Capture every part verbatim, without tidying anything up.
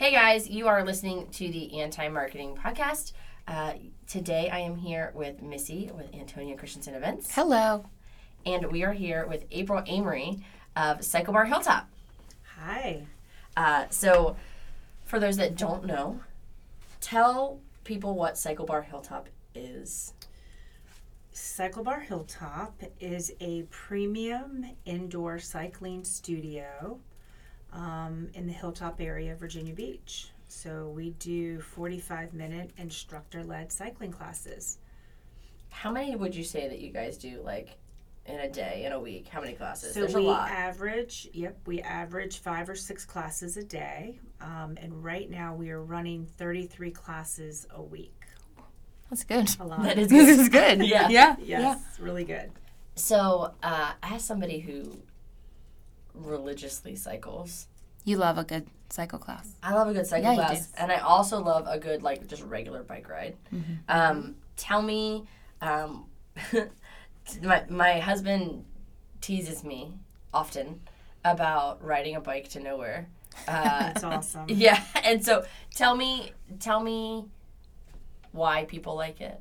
Hey guys, you are listening to the Anti-Marketing Podcast. Uh, today I am here with Missy with Antonia Christensen Events. Hello. And we are here with April Amory of Cycle Bar Hilltop. Hi. Uh, so, for those that don't know, tell people what Cycle Bar Hilltop is. Cycle Bar Hilltop is a premium indoor cycling studio um, in the Hilltop area of Virginia Beach. So we do forty-five minute instructor-led cycling classes. How many would you say that you guys do, like, in a day, in a week? How many classes? So There's we a lot. average, yep, we average five or six classes a day. Um, and right now we are running thirty-three classes a week. That's good. A lot. That is This good. is good. Yeah. Yeah. Yes, really good. So, uh, as somebody who religiously cycles, You love a good cycle class. I love a good cycle Yeah, you class, do. and I also love a good, like, just regular bike ride. Mm-hmm. Um, tell me, um, my my husband teases me often about riding a bike to nowhere. Uh, That's awesome. yeah, and so tell me, tell me why people like it.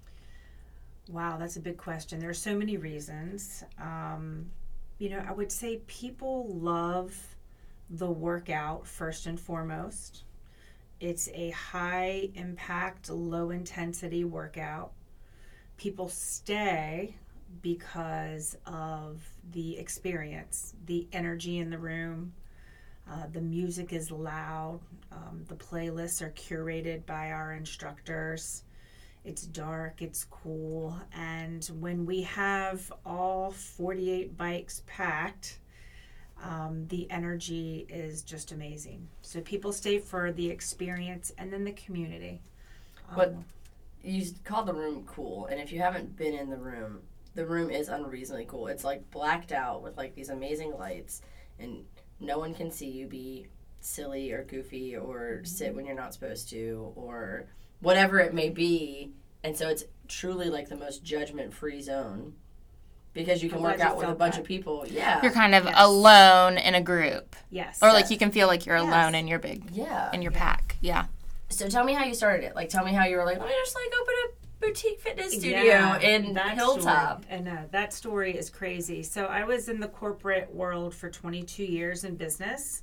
Wow, that's a big question. There are so many reasons. Um, you know, I would say people love the workout first and foremost. It's a high impact, low intensity workout. People stay because of the experience, the energy in the room. Uh, the music is loud. Um, the playlists are curated by our instructors. It's dark, it's cool, and when we have all forty-eight bikes packed, um, the energy is just amazing. So people stay for the experience and then the community. Um, But you call the room cool, and if you haven't been in the room, the room is unreasonably cool. It's like blacked out with like these amazing lights, and no one can see you be silly or goofy or Mm-hmm. sit when you're not supposed to or whatever it may be. And so it's truly like the most judgment-free zone because you can I'm work glad you out with a felt bunch that. of people. Yeah. You're kind of Yes. alone in a group. yes. Or like you can feel like you're Yes. alone in your big Yeah. in your Yeah. pack. Yeah. So tell me how you started it. Like, tell me how you were like, let me just like open a boutique fitness studio Yeah, in that Hilltop. Story, and uh, that story is crazy. So I was in the corporate world for twenty-two years in business.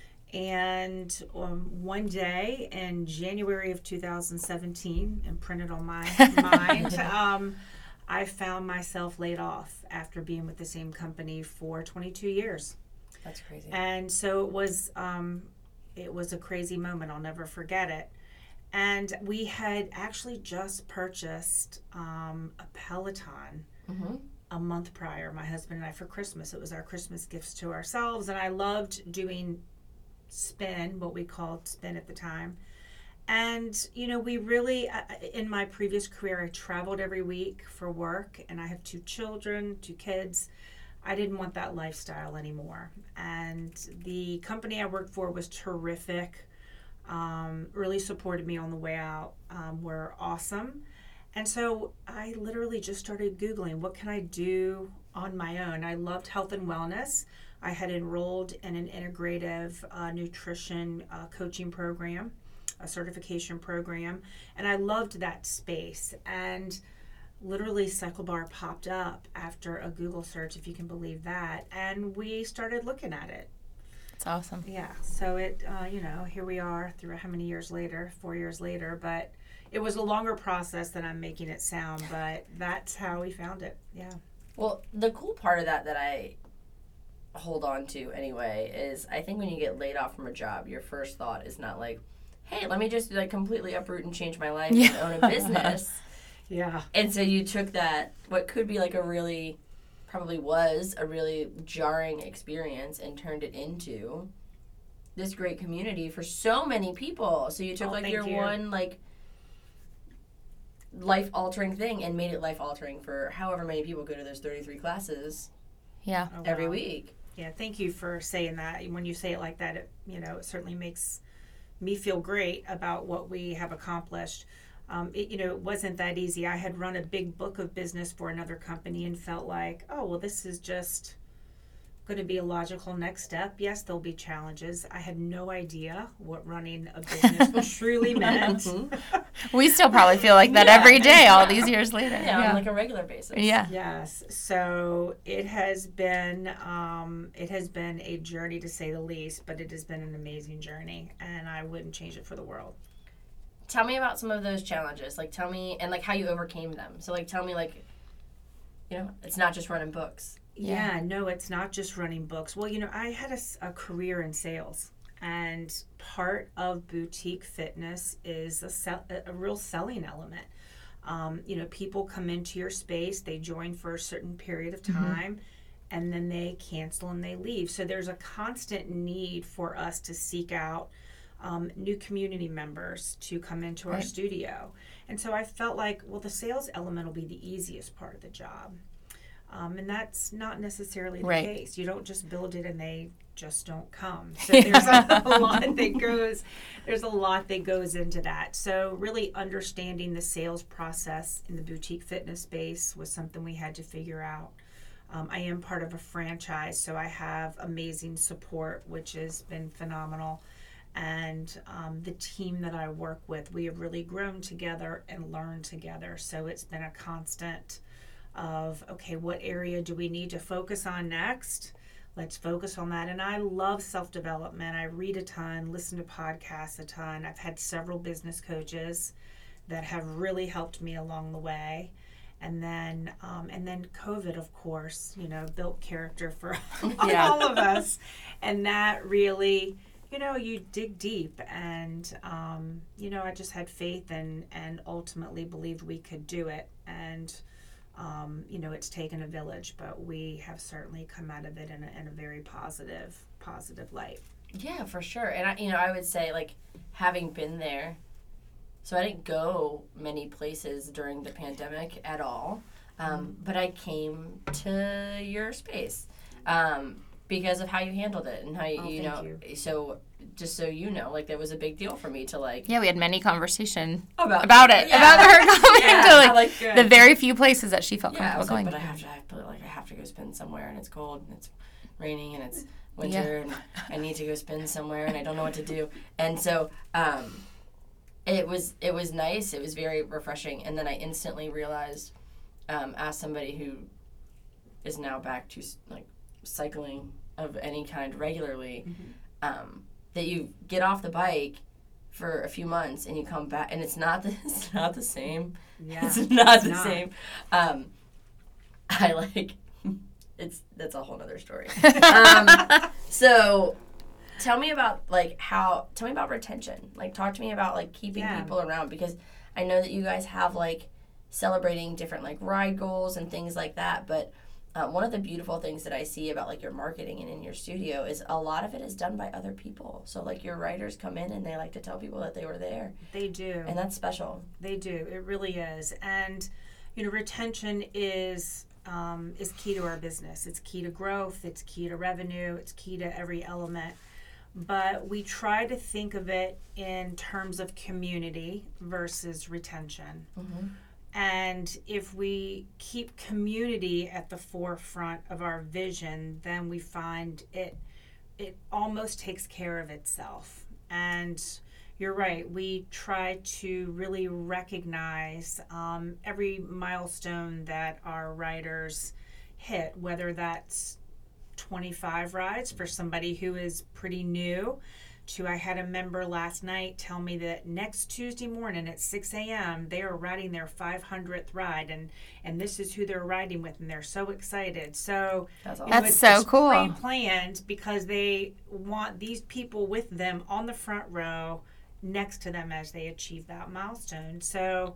And um, one day in January of two thousand seventeen, imprinted on my mind, um, I found myself laid off after being with the same company for twenty-two years. That's crazy. And so it was, um, it was a crazy moment. I'll never forget it. And we had actually just purchased um, a Peloton Mm-hmm. a month prior, my husband and I, for Christmas. It was our Christmas gifts to ourselves. And I loved doing spin, what we called spin at the time. And, you know, we really, uh, in my previous career, I traveled every week for work, and I have two children, two kids. I didn't want that lifestyle anymore. And the company I worked for was terrific, um, really supported me on the way out, um, were awesome. And so I literally just started Googling, what can I do on my own? I loved health and wellness. I had enrolled in an integrative uh, nutrition uh, coaching program, a certification program, and I loved that space. And literally Cycle Bar popped up after a Google search, if you can believe that, and we started looking at it. It's awesome. Yeah, so it, uh, you know, here we are through how many years later, four years later, but it was a longer process than I'm making it sound, but that's how we found it, yeah. Well, the cool part of that that I hold on to anyway is I think when you get laid off from a job, your first thought is not like, hey, let me just like completely uproot and change my life Yeah. and own a business. Yeah. And so you took that, what could be like a really, probably was a really jarring experience and turned it into this great community for so many people. So you took Oh, like thank your you. one like life-altering thing and made it life-altering for however many people go to those thirty-three classes Yeah. Oh, every wow. week. Yeah, thank you for saying that. When you say it like that, it, you know, it certainly makes me feel great about what we have accomplished. Um, it, you know, it wasn't that easy. I had run a big book of business for another company and felt like, oh, well, this is just going to be a logical next step. Yes, there'll be challenges. I had no idea what running a business truly meant. We still probably feel like that Yeah. every day, all these years later. Yeah, Yeah. on like a regular basis. Yeah. Yes. So it has been um, it has been a journey to say the least, but it has been an amazing journey, and I wouldn't change it for the world. Tell me about some of those challenges. Like, tell me, and like how you overcame them. So, like, tell me, like, you know, it's not just running books. Yeah. Yeah. No, it's not just running books. Well, you know, I had a, s- a career in sales, and part of boutique fitness is a, sell, a, a real selling element. Um, you know, people come into your space, they join for a certain period of time, mm-hmm. and then they cancel and they leave. So there's a constant need for us to seek out um, new community members to come into our right. studio. And so I felt like, well, the sales element will be the easiest part of the job. Um, and that's not necessarily the right. case. You don't just build it and they just don't come. So there's a, a lot that goes there's a lot that goes into that. So really understanding the sales process in the boutique fitness space was something we had to figure out. Um, I am part of a franchise, so I have amazing support, which has been phenomenal. And um, the team that I work with, we have really grown together and learned together. So it's been a constant of, okay, what area do we need to focus on next? Let's focus on that. And I love self-development. I read a ton, listen to podcasts a ton. I've had several business coaches that have really helped me along the way. And then um, and then COVID, of course, you know, built character for Yeah. all of us. And that really, you know, you dig deep. And, um, you know, I just had faith and, and ultimately believed we could do it. And Um, you know, it's taken a village, but we have certainly come out of it in a, in a very positive, positive light. Yeah, for sure. And, I, you know, I would say, like, having been there, so I didn't go many places during the pandemic at all, um, mm-hmm. but I came to your space um, because of how you handled it and how you, oh, you know, you. so just so you know, like, that was a big deal for me to, like... Yeah, we had many conversations about, about it, yeah. about her coming yeah, to, like, like the very few places that she felt yeah, I comfortable was going. like, but I have to, I have to, like, I have to go spend somewhere, and it's cold, and it's raining, and it's winter, yeah. and I need to go spend somewhere, and I don't know what to do. And so, um, it was, it was nice, it was very refreshing, and then I instantly realized, um, as somebody who is now back to, like, cycling of any kind regularly, mm-hmm. um, that you get off the bike for a few months and you come back and it's not the, it's not the same. Yeah, it's not it's the not. same. Um, I like, it's, that's a whole nother story. um, so tell me about like how, tell me about retention. Like talk to me about like keeping yeah. people around because I know that you guys have like celebrating different like ride goals and things like that. But Uh, one of the beautiful things that I see about like your marketing and in your studio is a lot of it is done by other people. So like your writers come in and they like to tell people that they were there. They do. And that's special. They do. It really is. And, you know, retention is um, is key to our business. It's key to growth. It's key to revenue. It's key to every element. But we try to think of it in terms of community versus retention. Mm-hmm. And if we keep community at the forefront of our vision, then we find it it almost takes care of itself. And you're right, we try to really recognize um, every milestone that our riders hit, whether that's twenty-five rides for somebody who is pretty new, to I had a member last night tell me that next Tuesday morning at six a.m. they are riding their five hundredth ride, and and this is who they're riding with, and they're so excited. So that's, awesome. you know, That's it's, so it's cool. pre-planned because they want these people with them on the front row next to them as they achieve that milestone. So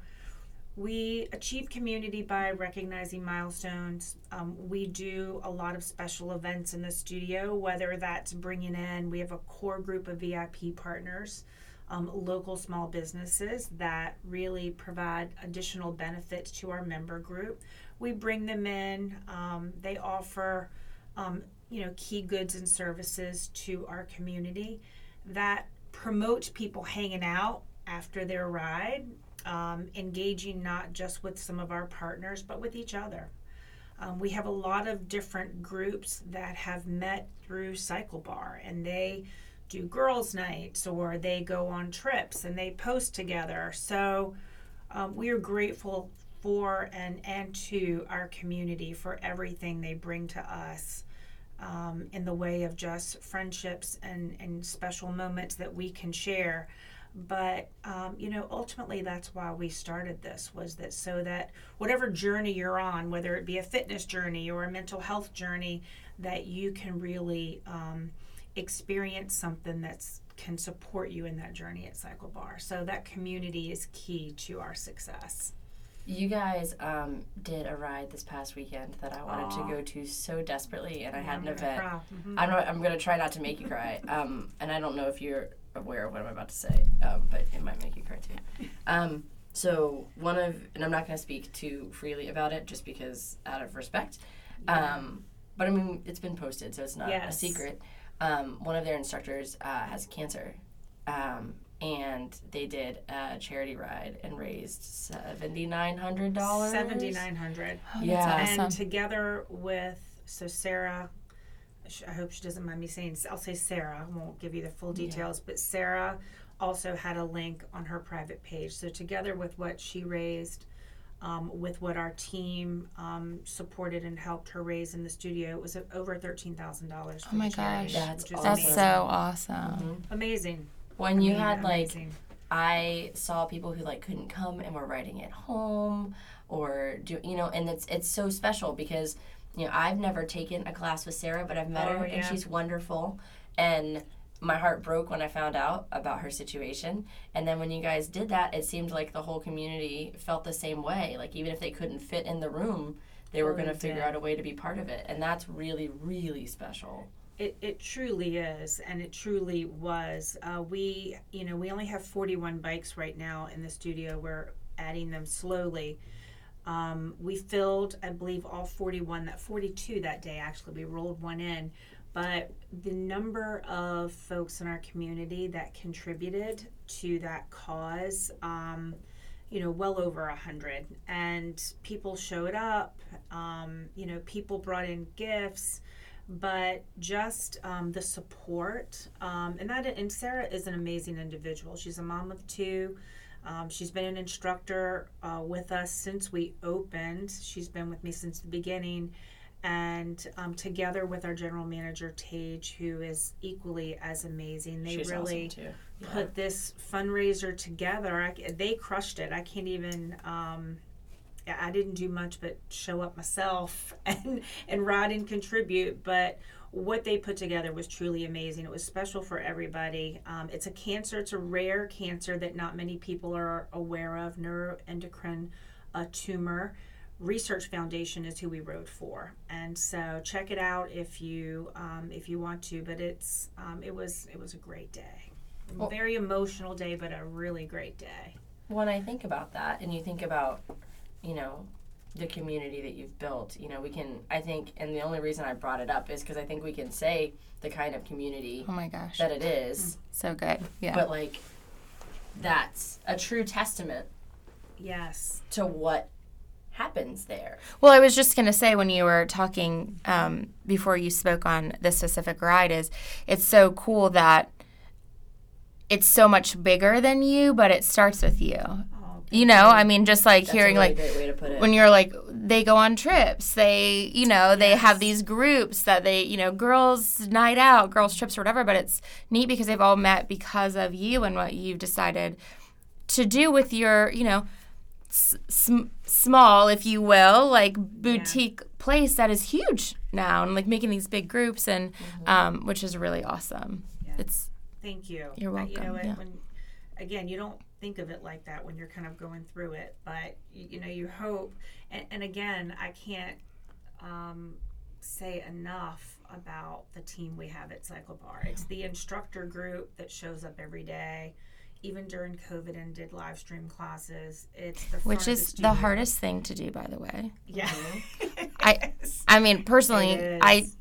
we achieve community by recognizing milestones. Um, we do a lot of special events in the studio, whether that's bringing in, we have a core group of V I P partners, um, local small businesses that really provide additional benefits to our member group. We bring them in. Um, they offer, um, you know, key goods and services to our community that promote people hanging out after their ride. Um, engaging not just with some of our partners, but with each other. Um, we have a lot of different groups that have met through Cycle Bar, and they do girls' nights or they go on trips and they post together. So um, we are grateful for and, and to our community for everything they bring to us um, in the way of just friendships and, and special moments that we can share. But, um, you know, ultimately that's why we started this, was that so that whatever journey you're on, whether it be a fitness journey or a mental health journey, that you can really um, experience something that's can support you in that journey at Cycle Bar. So that community is key to our success. You guys um, did a ride this past weekend that I wanted Aww. to go to so desperately, and I had I'm an gonna event. cry. Mhm. I'm not, I'm gonna try not to make you cry, um, and I don't know if you're aware of what I'm about to say, um, but it might make you cry too. Um, so one of, and I'm not gonna speak too freely about it, just because out of respect. Um, but I mean, it's been posted, so it's not Yes. a secret. Um, one of their instructors uh, has cancer. Um, and they did a charity ride and raised seven thousand nine hundred dollars. seven thousand nine hundred dollars. Oh, Yeah. that's And awesome. together with, so Sarah, sh- I hope she doesn't mind me saying, I'll say Sarah, I won't give you the full details, but Sarah also had a link on her private page. So together with what she raised, um, with what our team um, supported and helped her raise in the studio, it was uh, over thirteen thousand dollars. Oh my gosh. That's which is That's amazing. so awesome. Mhm. Amazing. When I you mean, had like, amazing. I saw people who like couldn't come and were writing at home, or do you know, and it's it's so special because you know I've never taken a class with Sarah, but I've met Oh, her and yeah. she's wonderful, and my heart broke when I found out about her situation. And then when you guys did that, it seemed like the whole community felt the same way. Like even if they couldn't fit in the room, they were Totally going to figure did. out a way to be part of it, and that's really really special. It, it truly is, and it truly was. Uh, we, you know, we only have forty-one bikes right now in the studio. We're adding them slowly. Um, we filled, I believe, all forty-one, that forty-two that day, actually. We rolled one in. But the number of folks in our community that contributed to that cause, um, you know, well over a hundred. And people showed up, um, you know, people brought in gifts. But just um, the support, um, and that, and Sarah is an amazing individual. She's a mom of two. Um, she's been an instructor uh, with us since we opened. She's been with me since the beginning, and um, together with our general manager Tage, who is equally as amazing, they She's really awesome too. Yeah. put this fundraiser together. I, they crushed it. I can't even. Um, I didn't do much but show up myself and and ride and contribute, but what they put together was truly amazing. It was special for everybody. Um, it's a cancer, it's a rare cancer that not many people are aware of, neuroendocrine uh, tumor. Research Foundation is who we rode for, and so check it out if you um, if you want to. But it's um, it was it was a great day, Well- very emotional day, but a really great day. When I think about that, and you think about, you know, the community that you've built, you know, we can, I think, and the only reason I brought it up is because I think we can say the kind of community Oh my gosh. that it is, So good. Yeah. but like, that's a true testament Yes. to what happens there. Well, I was just going to say when you were talking um, before you spoke on this specific ride is it's so cool that it's so much bigger than you, but it starts with you. Oh, You know, I mean, just like That's hearing a really like great way to put it. when you're like they go on trips, they, you know, they Yes. have these groups that they, you know, girls night out, girls trips or whatever, but it's neat because they've all met because of you and what you've decided to do with your, you know, s- sm- small, if you will, like boutique place that is huge now and like making these big groups and um, which is really awesome. Yeah. It's Thank you. You're Uh, You know, welcome, it, yeah. when again, you don't think of it like that when you're kind of going through it, but you, you know, you hope. And, and again, I can't um, say enough about the team we have at Cycle Bar. It's the instructor group that shows up every day, even during COVID, and did live stream classes. It's the front which of the is the studio. hardest thing to do, by the way. Yeah. I- I mean, personally, It is. I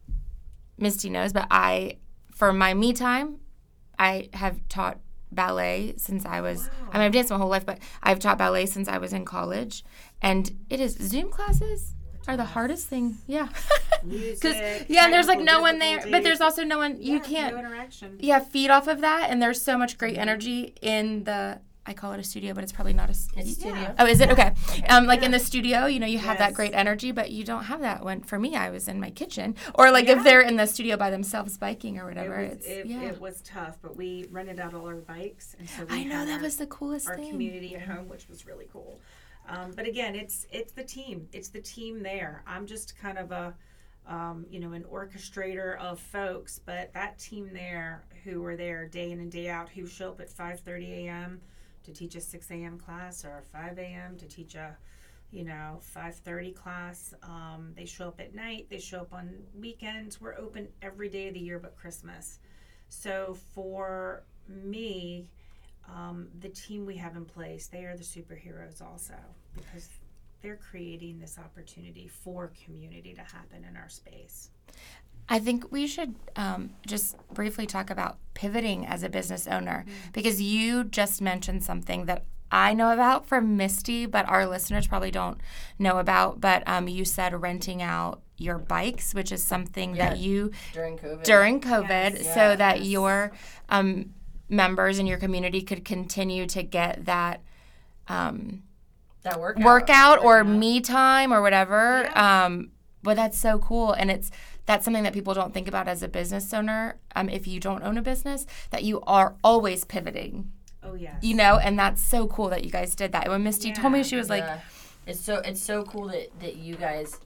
Misty knows, but I for my me time, I have taught ballet since I was Wow. I mean I've danced my whole life, but I've taught ballet since I was in college, and it is Zoom classes. are the hardest thing. Yeah. Music, yeah, and there's like no technical one there, but difficulties. there's also no one, you Yeah, can't, no interaction. yeah, feed off of that, and there's so much great energy in the, I call it a studio, but it's probably not a It's studio. studio. Oh, is it? Okay. Um, like Yeah. in the studio, you know, you have that Yes. great energy, but you don't have that when, for me, I was in my kitchen. Or like Yeah. if they're in the studio by themselves biking or It whatever. was, it's, it, yeah. it was tough, but we rented out all our bikes, and so we I know, had that our- was the coolest our thing. community at home, which was really cool. Um, but again, it's it's the team. It's the team there. I'm just kind of a, um, you know, an orchestrator of folks, but that team there who were there day in and day out, who show up at five thirty a.m. to teach a six a.m. class or five a.m. to teach a, you know, five thirty class. Um, they show up at night. They show up on weekends. We're open every day of the year but Christmas. So for me, um, the team we have in place, they are the superheroes also, because they're creating this opportunity for community to happen in our space. I think we should um, just briefly talk about pivoting as a business owner, Mm-hmm. because you just mentioned something that I know about from Misty, but our listeners probably don't know about. But um, you said renting out your bikes, which is something Yeah. that you During COVID. during COVID, Yes. so Yeah. that Yes. your um, members in your community could continue to get that um, that workout. workout or Workout. me time or whatever. Yeah. Um, but that's so cool, and it's that's something that people don't think about as a business owner. Um, if you don't own a business, that you are always pivoting. Oh yes. You know, and that's so cool that you guys did that. When Misty told me, Yeah. she was like, Yeah. it's so it's so cool that that you guys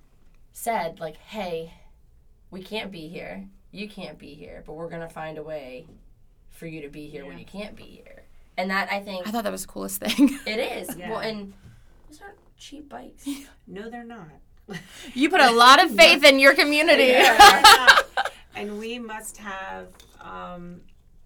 said like, hey, we can't be here, you can't be here, but we're gonna find a way for you to be here when Yeah. you can't be here. And that, I think I thought that was the coolest thing. it is. Yeah. Well, and those aren't cheap bikes. No, they're not. You put a lot of faith in your community. Yeah, they're not. And we must have, um,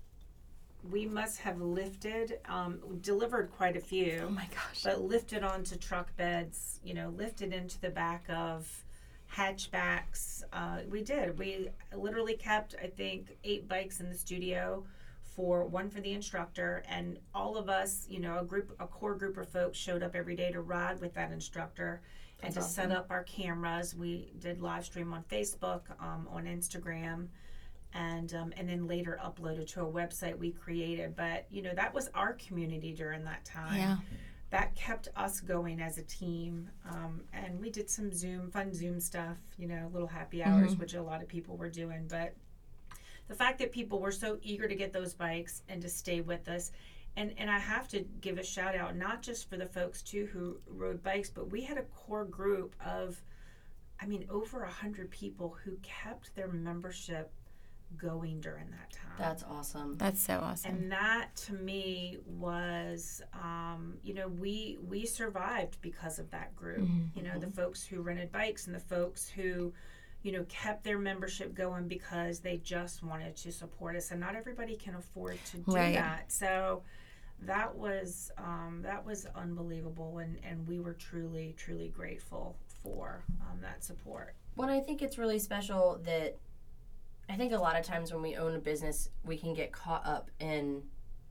we must have lifted, um, delivered quite a few. Oh my gosh. But lifted onto truck beds, you know, lifted into the back of hatchbacks. Uh, we did. We literally kept, I think, eight bikes in the studio, for one for the instructor, and all of us, you know, a group, a core group of folks showed up every day to ride with that instructor and That's to set awesome. up our cameras. We did live stream on Facebook, um, on Instagram, and um, and then later uploaded to a website we created. But you know, that was our community during that time. Yeah. That kept us going as a team, um, and we did some Zoom, fun Zoom stuff, you know, little happy hours, which a lot of people were doing. But the fact that people were so eager to get those bikes and to stay with us, and, and I have to give a shout out, not just for the folks too who rode bikes, but we had a core group of, I mean, over a hundred people who kept their membership going during that time. That's awesome. That's so awesome. And that to me was, um, you know, we we survived because of that group. Mm-hmm. You know, the folks who rented bikes and the folks who, you know, kept their membership going because they just wanted to support us. And not everybody can afford to do Right. that. So that was um, that was unbelievable, and, and we were truly, truly grateful for um, that support. Well, I think it's really special that I think a lot of times when we own a business, we can get caught up in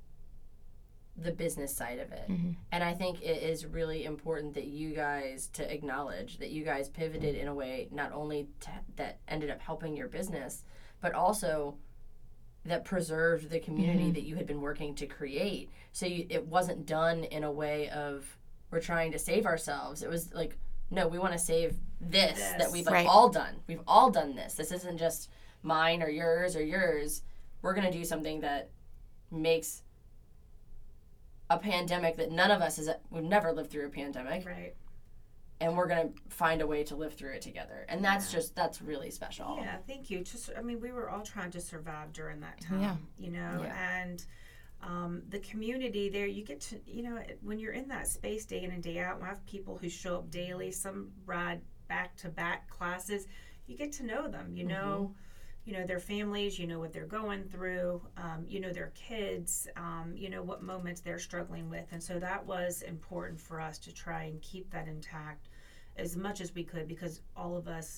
the business side of it. Mhm. And I think it is really important that you guys to acknowledge that you guys pivoted in a way not only to, that ended up helping your business, but also that preserved the community Mhm. that you had been working to create. So you, it wasn't done in a way of we're trying to save ourselves. It was like, no, we want to save this, This. that we've like, Right. all done. We've all done this. This isn't just mine or yours or yours. We're going to do something that makes a pandemic that none of us has, we've never lived through a pandemic, Right. and we're going to find a way to live through it together. And that's Yeah. just, that's really special. Yeah, thank you. Just, I mean, we were all trying to survive during that time, Yeah. you know, Yeah. and um, the community there, you get to, you know, when you're in that space day in and day out, we have people who show up daily, some ride back to back classes, you get to know them, you know, you know, their families, you know what they're going through, um, you know, their kids, um, you know, what moments they're struggling with. And so that was important for us to try and keep that intact as much as we could, because all of us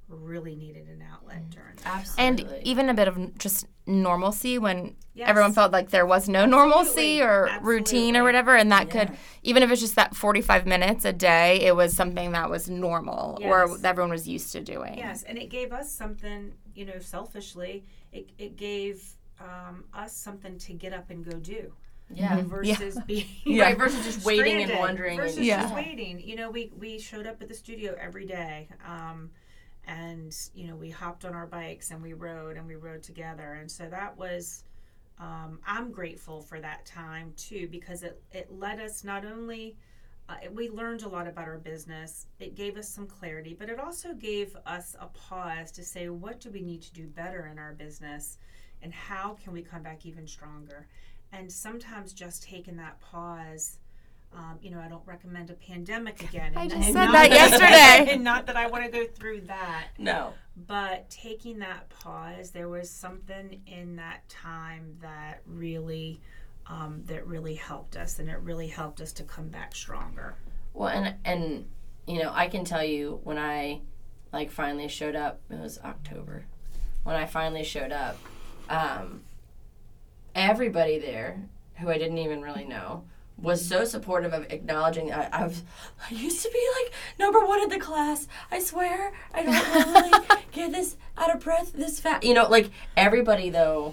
really needed an outlet during that Absolutely. time. And even a bit of just normalcy when Yes. everyone felt like there was no normalcy or Absolutely. routine or whatever. And that Yeah. could, even if it's just that forty-five minutes a day, it was something that was normal or Yes. that everyone was used to doing. Yes, and it gave us something, you know, selfishly, it, it gave um, us something to get up and go do. Yeah. Versus being Yeah. Right, versus just waiting and stranded, wondering. Versus and, Yeah. just waiting. You know, we, we showed up at the studio every day. Um, and, you know, we hopped on our bikes and we rode and we rode together. And so that was, um, I'm grateful for that time too, because it, it led us not only, uh, we learned a lot about our business, it gave us some clarity, but it also gave us a pause to say, what do we need to do better in our business and how can we come back even stronger? And sometimes just taking that pause, um, you know, I don't recommend a pandemic again. I And- just and said not- that yesterday. And not that I want to go through that, No. but taking that pause, there was something in that time that really, um, that really helped us, and it really helped us to come back stronger. Well, and and you know, I can tell you when I like finally showed up. It was October when I finally showed up. Um, everybody there, who I didn't even really know, was so supportive of acknowledging I, I was I used to be like number one in the class. I swear I don't normally get this out of breath this fast. You know, like everybody though.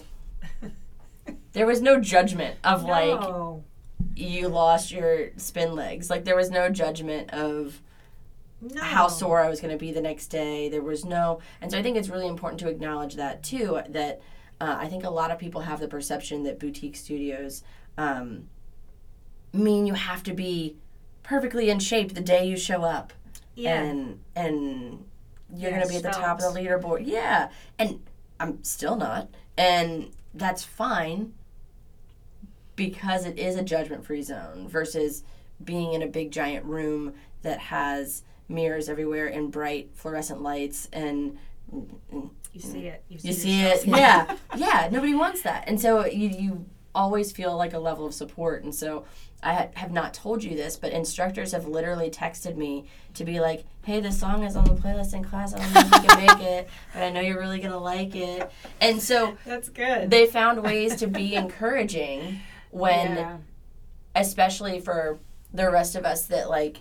There was no judgment of like No. you lost your spin legs. Like there was no judgment of No. how sore I was going to be the next day. There was no, and so I think it's really important to acknowledge that too. That uh, I think a lot of people have the perception that boutique studios um, mean you have to be perfectly in shape the day you show up, Yeah. and and you're Yeah, going to be at the top of the leaderboard. Yeah, and I'm still not, and that's fine because it is a judgment-free zone versus being in a big giant room that has mirrors everywhere and bright fluorescent lights and You see it. You see, you see yourself. it. Yeah, yeah. Nobody wants that, and so you you always feel like a level of support. And so I ha- have not told you this, but instructors have literally texted me to be like, "Hey, this song is on the playlist in class. I don't know if you can make it, but I know you're really gonna like it." And so That's good. they found ways to be encouraging when, Yeah. especially for the rest of us that like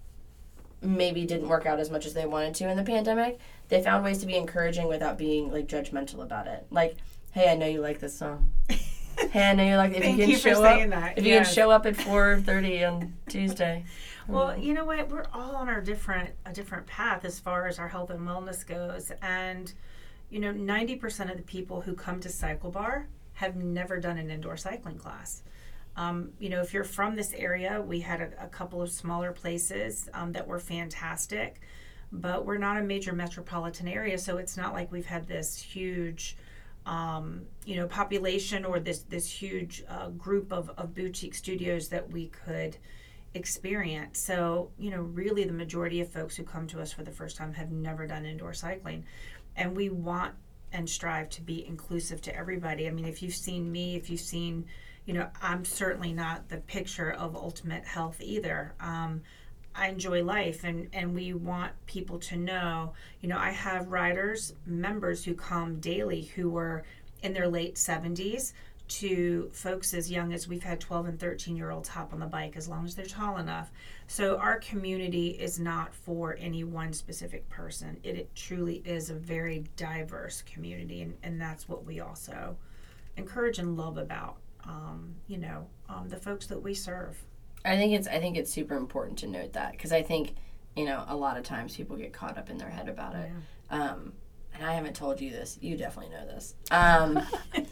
maybe didn't work out as much as they wanted to in the pandemic. They found ways to be encouraging without being like judgmental about it. Like, hey, I know you like this song. Hey, I know you like it. If Thank you can you for show saying up, that. if you Yes. can show up at four thirty on Tuesday. Well, you know what? We're all on our different a different path as far as our health and wellness goes, and you know, ninety percent of the people who come to Cycle Bar have never done an indoor cycling class. Um, you know, if you're from this area, we had a, a couple of smaller places um, that were fantastic, but we're not a major metropolitan area, so it's not like we've had this huge, um, you know, population or this this huge uh, group of, of boutique studios that we could experience. So, you know, really the majority of folks who come to us for the first time have never done indoor cycling, and we want and strive to be inclusive to everybody. I mean, if you've seen me, if you've seen, you know, I'm certainly not the picture of ultimate health either. Um, I enjoy life, and, and we want people to know, you know, I have riders, members who come daily who are in their late seventies to folks as young as we've had twelve and thirteen year olds hop on the bike as long as they're tall enough. So our community is not for any one specific person. It, it truly is a very diverse community, and, and that's what we also encourage and love about, um, you know, um, the folks that we serve. I think it's I think it's super important to note that because I think, you know, a lot of times people get caught up in their head about it. Um, and I haven't told you this. You definitely know this. Um,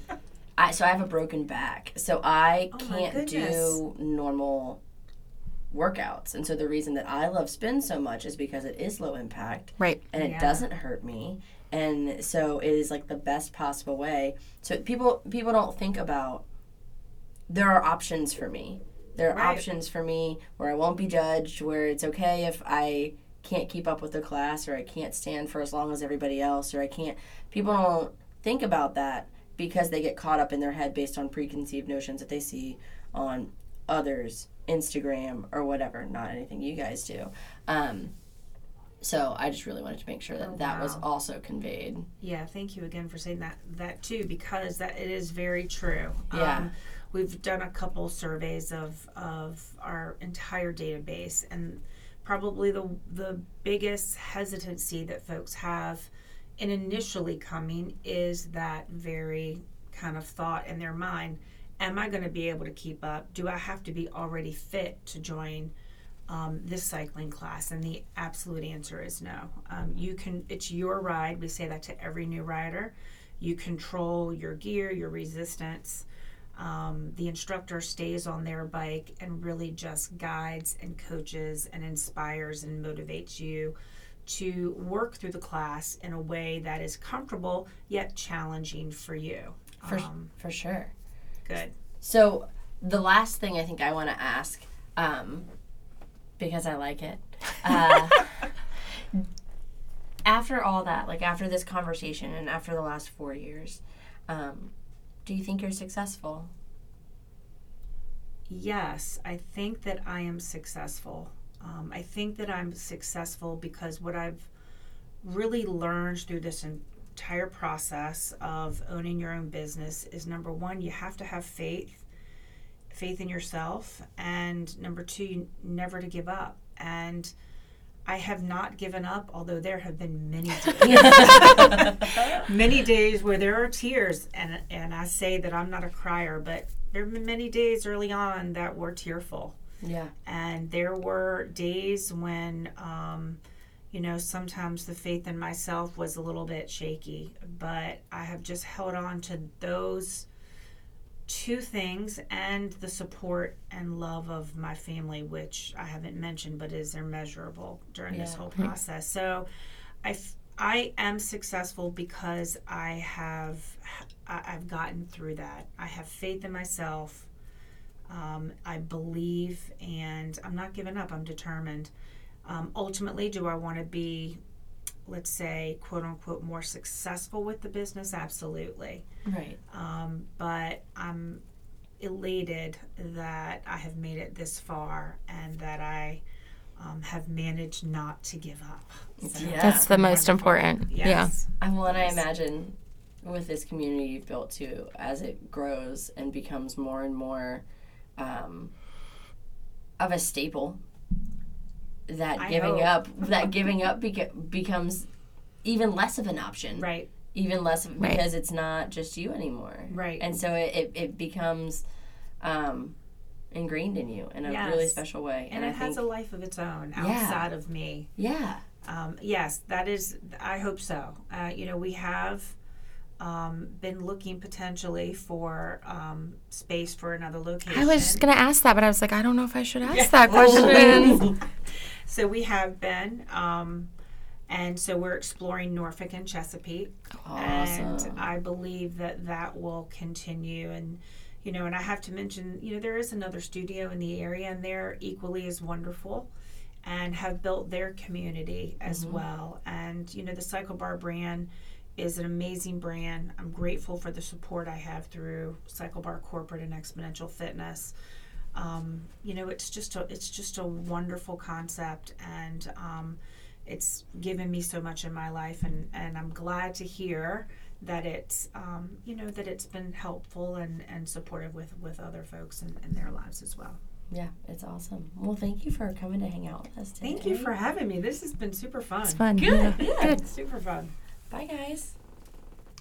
I so I have a broken back, so I Oh, my can't goodness. do normal workouts. And so the reason that I love spin so much is because it is low impact Right. and it Yeah. doesn't hurt me. And so it is like the best possible way. So people people don't think about there are options for me. There are Right. options for me where I won't be judged, where it's okay if I can't keep up with the class or I can't stand for as long as everybody else or I can't. People don't think about that because they get caught up in their head based on preconceived notions that they see on others, Instagram or whatever, not anything you guys do. Um, So I just really wanted to make sure that Oh, that was wow. also conveyed. Yeah, thank you again for saying that that too, because that it is very true. Yeah. Um, we've done a couple surveys of of our entire database, and probably the the biggest hesitancy that folks have in initially coming is that very kind of thought in their mind: am I going to be able to keep up? Do I have to be already fit to join Um, this cycling class? And the absolute answer is no. Um, you can, it's your ride. We say that to every new rider. You control your gear, your resistance. Um, the instructor stays on their bike and really just guides and coaches and inspires and motivates you to work through the class in a way that is comfortable yet challenging for you. For, Um, for sure. good. So the last thing I think I want to ask, um, because I like it, uh, after all that, like after this conversation and after the last four years, um, do you think you're successful? Yes, I think that I am successful. Um, I think that I'm successful because what I've really learned through this entire process of owning your own business is, number one, you have to have faith, faith in yourself, and number two, you never to give up. And I have not given up, although there have been many days, many days where there are tears, and and I say that I'm not a crier, but there have been many days early on that were tearful. Yeah. And there were days when, um, you know, sometimes the faith in myself was a little bit shaky, but I have just held on to those two things and the support and love of my family, which I haven't mentioned, but is immeasurable during Yeah. this whole process. So I, f- I am successful because I have, I- I've gotten through that. I have faith in myself. Um, I believe, and I'm not giving up. I'm determined. Um, ultimately, do I want to be, let's say, quote unquote, more successful with the business? Absolutely. Right. Um, but I'm elated that I have made it this far and that I um, have managed not to give up. So Yeah. That's the most wonderful. important. Yes. I well, and I Yes. imagine with this community you've built too, as it grows and becomes more and more um, of a staple, that I giving hope. up, that giving up beca- becomes even less of an option. Right. Even less of, Right. because it's not just you anymore. Right. And so it, it, it becomes um, ingrained in you in a Yes. really special way. And, And, it I has think, a life of its own Yeah. outside of me. yeah. Um, yes, that is, I hope so. Uh, you know, we have um, been looking potentially for um, space for another location. I was just going to ask that, but I was like, I don't know if I should ask that question. So we have been, um, and so we're exploring Norfolk and Chesapeake. Awesome. And I believe that that will continue. And, you know, and I have to mention, you know, there is another studio in the area, and they're equally as wonderful and have built their community as Mhm. well. And, you know, the Cycle Bar brand is an amazing brand. I'm grateful for the support I have through Cycle Bar Corporate and Exponential Fitness. Um, you know, it's just a, it's just a wonderful concept, and um, it's given me so much in my life, and, and I'm glad to hear that it's, um, you know, that it's been helpful and, and supportive with, with other folks in, in their lives as well. Yeah, it's awesome. Well, thank you for coming to hang out with us today. Thank you for having me. This has been super fun. It's fun. Good, Yeah. yeah. Good. Super fun. Bye, guys.